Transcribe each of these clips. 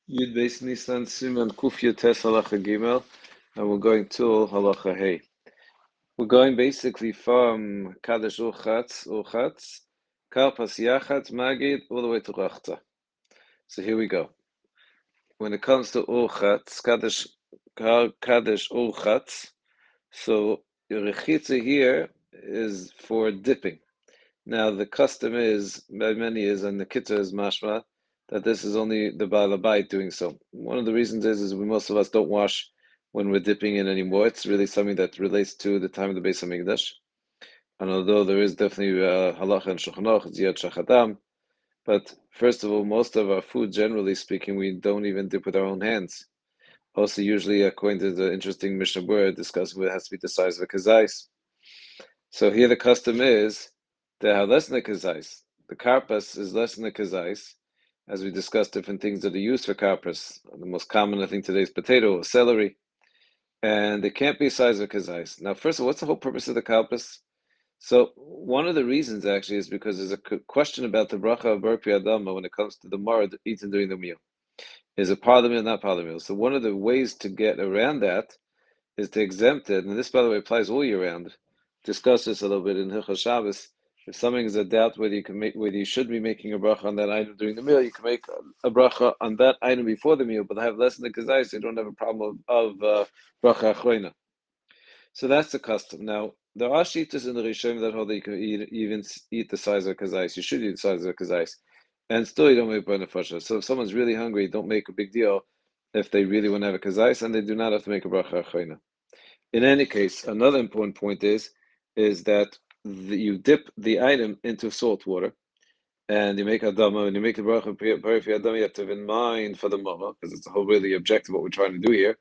Yud Beis Nisan Siman Kuf Tes Halacha Gimel, and we're going to Halacha Hey. We're going basically from Kadesh Urchatz, Karpas Yachatz, Magid, all the way to Rachta. So here we go. When it comes to Urchatz, Kadesh Urchatz, so your Rechitza here is for dipping. Now the custom is, by many is, and the Kitzur is mashma, that this is only the Baal Habayit doing so. One of the reasons is most of us don't wash when we're dipping in anymore. It's really something that relates to the time of the Beis Hamikdash. And although there is definitely halacha and Shulchan Aruch, Ziyad Shachadam, but first of all, most of our food, generally speaking, we don't even dip with our own hands. Also, usually, according to the interesting Mishnah Berurah, discussing what has to be the size of a kazais. So here the custom is they have less than a kazais. The karpas is less than a kazais, as we discussed different things that are used for karpas. The most common, I think, today is potato or celery, and it can't be a size of kazais. Now, first of all, what's the whole purpose of the karpas? So one of the reasons actually is because there's a question about the bracha of Bar Adama when it comes to the marad eaten during the meal. Is it part of the meal, not part of the meal? So one of the ways to get around that is to exempt it, and this, by the way, applies all year round. Discuss this a little bit in Hilchos Shabbos. If something is a doubt whether you should be making a bracha on that item during the meal, you can make a bracha on that item before the meal, but have less than the kazai, so you don't have a problem of bracha achroina. So that's the custom. Now there are shittas in the Rishonim that hold that you can even eat the size of kazais. You should eat the size of kazais, and still you don't make bar nefasha. So if someone's really hungry, don't make a big deal if they really want to have a kazais, and they do not have to make a bracha achroina. In any case, another important point is that you dip the item into salt water, and you make adama, and you make the bracha for adama. You have to have in mind for the mama, because it's the whole really objective what we're trying to do here.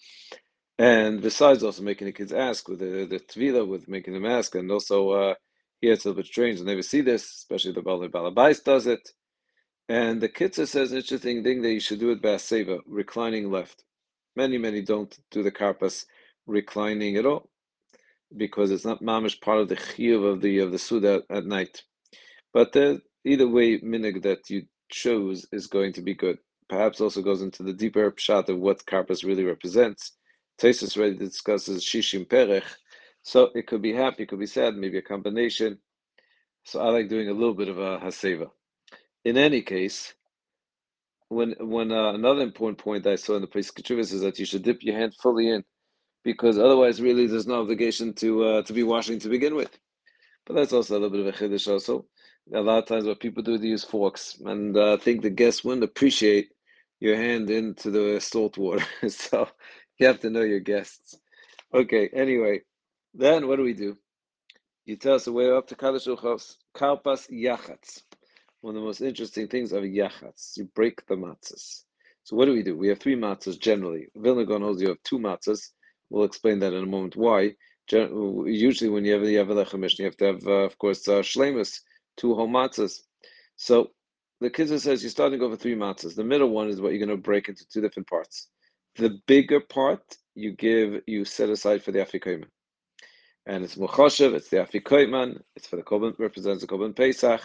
And besides, also making the kids ask with the tvila, with making them ask, and also here it's a little bit strange. I never see this, especially the Balabais does it. And the Kitzur says an interesting thing that you should do it by seva, reclining left. Many don't do the karpas reclining at all, because it's not mamish part of the chiyuv of the suda at night. But either way, minig that you chose is going to be good. Perhaps also goes into the deeper pshat of what karpas really represents. Tesis already discusses shishim perech, so it could be happy, it could be sad, maybe a combination. So I like doing a little bit of a haseva. In any case, when another important point I saw in the place Ketuvas is that you should dip your hand fully in, because otherwise, really, there's no obligation to be washing to begin with. But that's also a little bit of a chiddush. Also, a lot of times what people do, they use forks, and I think the guests wouldn't appreciate your hand into the salt water. So you have to know your guests. Okay. Anyway, then what do? You tell us the way up to Kadosh Uchos, Karpas Yachatz. One of the most interesting things of Yachatz, you break the matzahs. So what do? We have three matzahs generally. Vilna Gaon holds you have two matzahs. We'll explain that in a moment why. Usually when you have the Alechem Mishnah, you have to have, of course, shlemus, two whole matzahs. So the Kitzur says you're starting over three matzahs. The middle one is what you're going to break into two different parts. The bigger part you set aside for the Afikoyim. And it's Muchoshev, it's the Afikoyman, it's for the Korban, represents the Korban Pesach.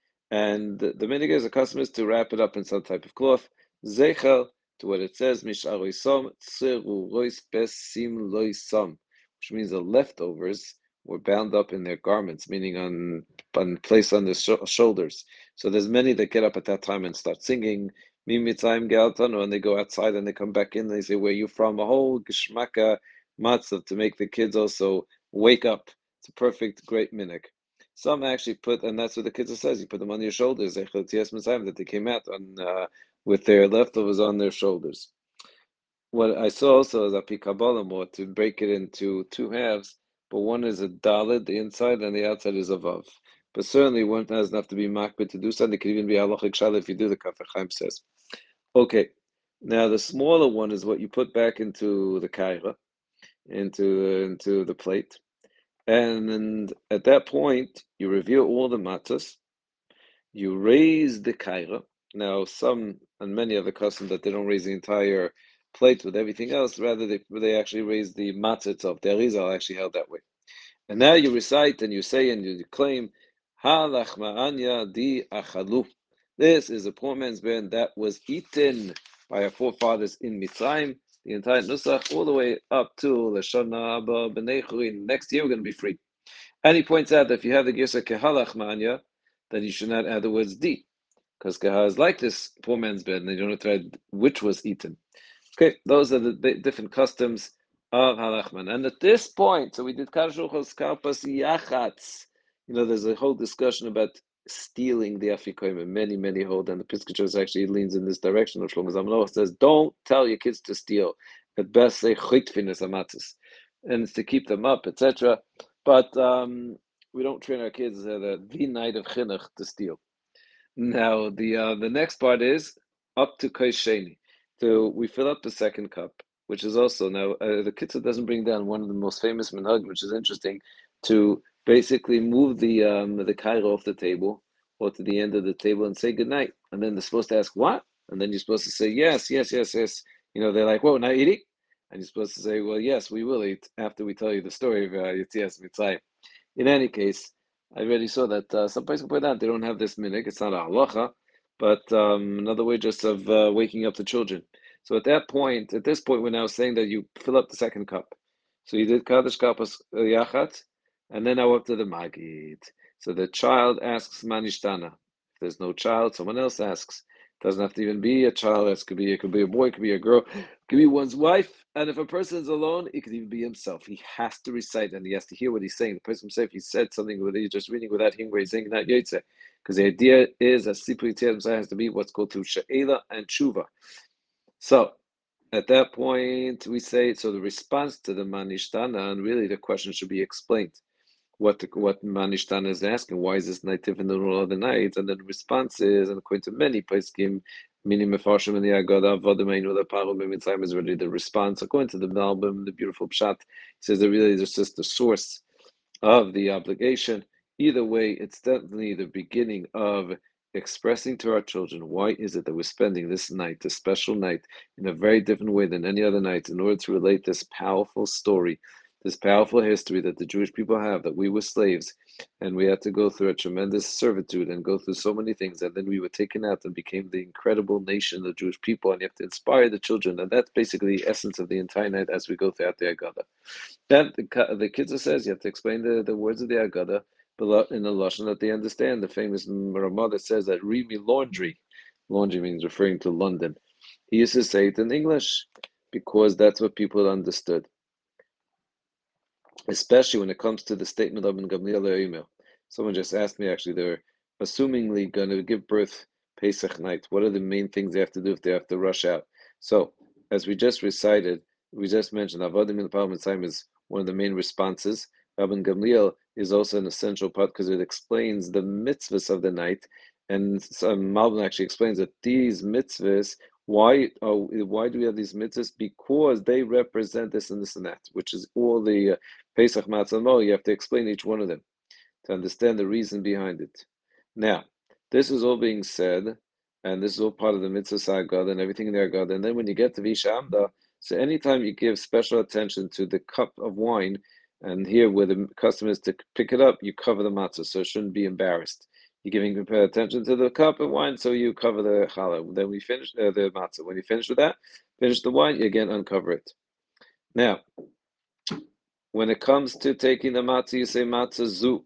And the minig is a custom is to wrap it up in some type of cloth. Zeichel to what it says, Misharoisom Tseru Rois Besim Loisam, which means the leftovers were bound up in their garments, meaning on placed on their shoulders. So there's many that get up at that time and start singing Mi Mitzayim Ge'altanu, and they go outside and they come back in and they say, "Where you from?" A whole geshmaka matzav to make the kids also wake up. It's a perfect, great minig. Some actually put, and that's what the Kitzur says, you put them on your shoulders, that they came out on with their leftovers on their shoulders. What I saw also is a pikabala more to break it into two halves, but one is a dalid, the inside, and the outside is a vav. But certainly one doesn't have to be makbid to do something. It could even be halachic shala if you do, the Kaf HaChaim says. Okay, now the smaller one is what you put back into the kaira, into the plate. And at that point, you reveal all the matzahs, you raise the kaira. Now, some and many of the custom that they don't raise the entire plate with everything else, rather they actually raise the matzah itself. The Arizal actually held that way. And now you recite and you say and you claim, Ha lachma'anya di achalu. This is a poor man's band that was eaten. by our forefathers in Mitzrayim, the entire Nusach, all the way up to Lashana Abba B'nei Churin. Next year we're going to be free. And he points out that if you have the Girsa Kehalach Manya, then you should not add the words D, because Keha is like this poor man's bed, and they don't have to add which was eaten. Okay, those are the different customs of Halachman. And at this point, so we did Karshulchos Karpas Yachatz. There's a whole discussion about stealing the Afikoim. Many hold, and the Piskachos actually leans in this direction. Of Shlomo Zalman says, don't tell your kids to steal. At best, say chitfinis amatzis, and it's to keep them up, etc. But we don't train our kids the night of chinuch to steal. Now, the next part is up to Kosheni. So we fill up the second cup, which is also now the Kitzur doesn't bring down one of the most famous minhag, which is interesting, to basically move the kairo off the table or to the end of the table and say good night, and then they're supposed to ask what, and then you're supposed to say yes. They're like, whoa, not eating, and you're supposed to say, well, yes, we will eat after we tell you the story of Yetzias Mitzrayim. In any case, I already saw that some places point out they don't have this minhag. It's not a halacha, but another way just of waking up the children. So at this point, we're now saying that you fill up the second cup. So you did Kaddish Kapas Yachat, and then now up to the Magid. So the child asks Manishtana. If there's no child, someone else asks. Doesn't have to even be a child. It could be a boy, it could be a girl, it could be one's wife. And if a person is alone, it could even be himself. He has to recite and he has to hear what he's saying. The person himself, if he said something that he's just reading without hearing what he's saying, not Yotze. Because the idea is that Sipur Yetzias Mitzrayim has to be what's called through She'ela and Tshuva. So at that point, we say, so the response to the Manishtana, and really the question should be explained. What Manishtana is asking, why is this night different than all other nights? And then the response is, and according to many poskim, meaning Mefarshim and the Agada, Vadameinu, the Paro B'Mitzrayim is already the response. According to the Malbim, the beautiful Pshat, he says that really it's just the source of the obligation. Either way, it's definitely the beginning of expressing to our children why is it that we're spending this night, this special night, in a very different way than any other night, in order to relate this powerful story, this powerful history that the Jewish people have, that we were slaves and we had to go through a tremendous servitude and go through so many things, and then we were taken out and became the incredible nation of Jewish people, and you have to inspire the children, and that's basically the essence of the entire night as we go throughout the Agada. Then the Kitzur says you have to explain the words of the Agada in a lashon that they understand. The famous Ramah that says that read me laundry. Laundry means referring to London. He used to say it in English because that's what people understood. Especially when it comes to the statement of Ben Gamliel email. Someone just asked me, actually, they're assumingly going to give birth Pesach night. What are the main things they have to do if they have to rush out? So, as we just recited, we just mentioned Avodim in Parliament time is one of the main responses. Rabban Gamliel is also an essential part because it explains the mitzvahs of the night. And Malbim actually explains that these mitzvahs, why do we have these mitzvahs? Because they represent this and this and that, which is all the Pesach Matzah Mo. You have to explain each one of them to understand the reason behind it. Now, this is all being said, and this is all part of the mitzvah sagad and everything in the agad. And then when you get to Visha Amda, so anytime you give special attention to the cup of wine, and here where the custom is to pick it up, you cover the matzah, so it shouldn't be embarrassed. You're giving attention to the cup of wine, so you cover the challah. Then we finish the matzah. When you finish with that, finish the wine, you again uncover it. Now, when it comes to taking the matzah, you say matzah zu.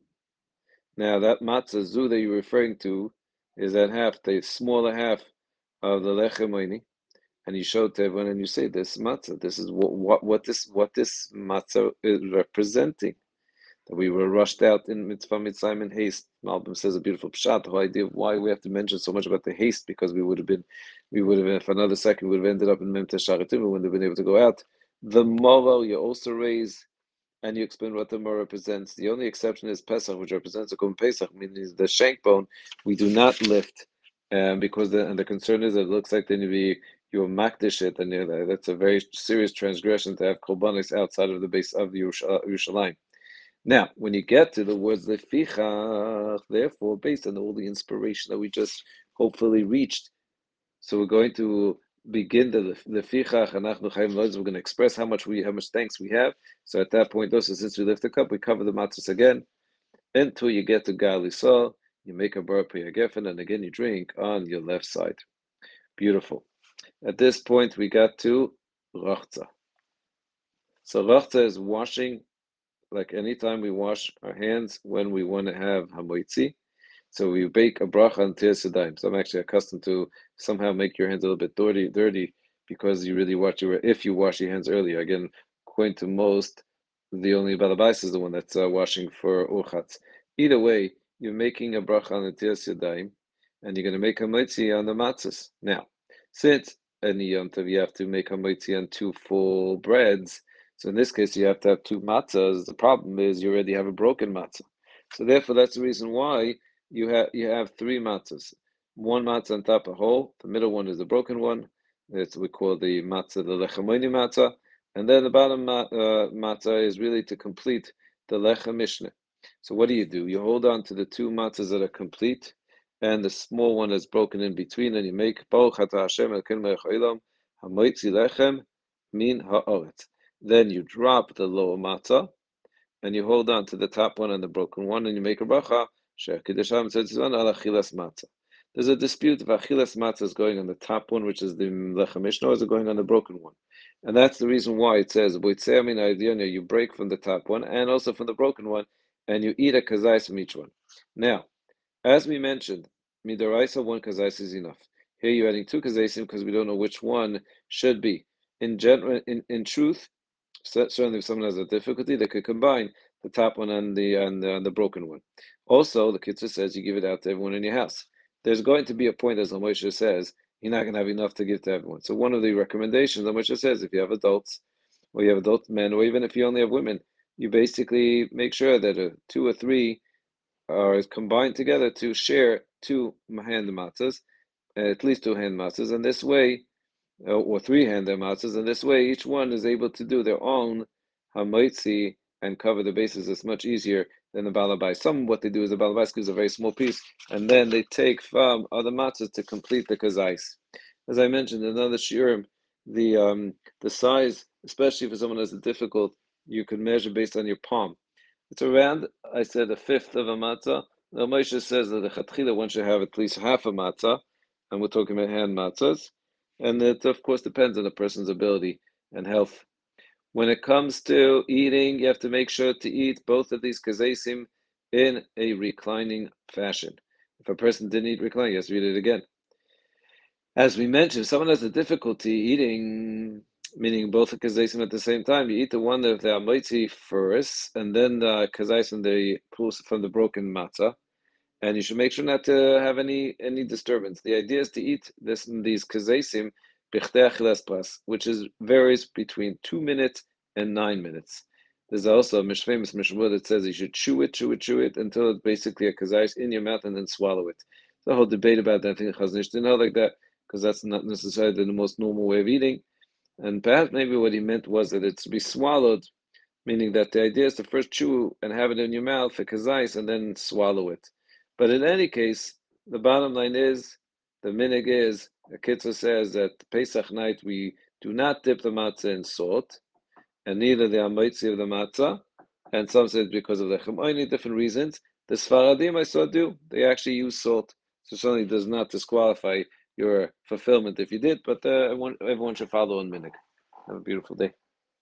Now that matzah zu that you're referring to is that half, the smaller half of the lechem oini, and you show to everyone and you say this matzah. This is what this matzah is representing. That we were rushed out in mitzvah mitzvah in haste. Malbim says a beautiful pshat. The whole idea of why we have to mention so much about the haste, because we would have been, for another second, we would have ended up in Memta Sharatim. We wouldn't have been able to go out. The moral you also raise, and you explain what the moral represents. The only exception is Pesach, which represents a Korban Pesach, meaning the shank bone. We do not lift, because the concern is that it looks like then you makdish it, and that's a very serious transgression to have korbanos outside of the base of the Yerushalayim. Now, when you get to the words lefichach, therefore, based on all the inspiration that we just hopefully reached, so we're going to begin the lefichach anachnu chayim loz. We're going to express how much thanks we have. So at that point, also since we lift the cup, we cover the matzahs again until you get to Gal Yisrael. You make a bar gefen, and again you drink on your left side. Beautiful. At this point, we got to Rachza. So Rachza is washing, like anytime we wash our hands when we want to have Hamoitzi. So we bake a bracha on Tiras Yadayim. So I'm actually accustomed to somehow make your hands a little bit dirty because you really if you wash your hands earlier. Again, according to most, the only Balabais is the one that's washing for Urchatz. Either way, you're making a bracha on the Tiras Yadayim, and you're going to make a mitzi on the matzahs. Now, since any Yom Tov you have to make a mitzi on 2 full breads, so in this case you have to have 2 matzahs. The problem is you already have a broken matzah. So therefore, that's the reason why you have 3 matzahs. One matzah on top of whole. The middle one is the broken one. It's we call the matzah the lechem oini matzah, and then the bottom matzah is really to complete the lechem mishneh. So what do? You hold on to the 2 matzahs that are complete, and the small one is broken in between, and you make Baruch Atah Hashem Elokeinu melech haolam hamoitzi lechem min haaretz. Then you drop the lower matzah, and you hold on to the top one and the broken one, and you make a bracha. There's a dispute if achilas matzah is going on the top one, which is the lechem mishnah, or is it going on the broken one? And that's the reason why it says you break from the top one and also from the broken one, and you eat a kazais from each one. Now, as we mentioned, midaraisa 1 kazais is enough. Here you're adding 2 kazaisim because we don't know which one should be. In in truth, certainly if someone has a difficulty, they could combine the top one and the broken one. Also, the Kitzur says you give it out to everyone in your house. There's going to be a point, as Moshe says, you're not going to have enough to give to everyone. So one of the recommendations, Moshe says, if you have adults, or you have adult men, or even if you only have women, you basically make sure that 2 or 3 are combined together to share 2 hand matzahs, at least 2 hand matzahs, and this way, or 3 hand matzahs, and this way each one is able to do their own hamoitzi and cover the bases. It's much easier than the balabais. Some what they do is the balabais gives a very small piece, and then they take from other matzahs to complete the kazais. As I mentioned in another shiurim, the size, especially for someone that's difficult, you could measure based on your palm. It's around, I said, 1/5 of a matzah. Now Moshe says that the chatchila one should have at least half a matzah, and we're talking about hand matzahs. And it, of course, depends on the person's ability and health. When it comes to eating, you have to make sure to eat both of these kazaisim in a reclining fashion. If a person didn't eat reclining, he has to eat it again. As we mentioned, if someone has a difficulty eating, meaning both the kazaisim at the same time, you eat the one of the amoitzi first, and then the kazaisim from the broken matzah. And you should make sure not to have any disturbance. The idea is to eat these kazaisim b'chtei achilas pras, which varies between 2 minutes and 9 minutes. There's also a famous Mishnah that says you should chew it until it's basically a kazais in your mouth and then swallow it. There's a whole debate about that. I think Chazon Ish didn't know like that because that's not necessarily the most normal way of eating. And perhaps maybe what he meant was that it's to be swallowed, meaning that the idea is to first chew and have it in your mouth for kazais and then swallow it. But in any case, the bottom line is, the minhag is, the Kitzur says that Pesach night we do not dip the matzah in salt, and neither the amoitzi of the matzah, and some say it's because of the lechem, different reasons. The Sfaradim I saw do, they actually use salt, so certainly does not disqualify your fulfillment if you did, but everyone should follow in minhag. Have a beautiful day.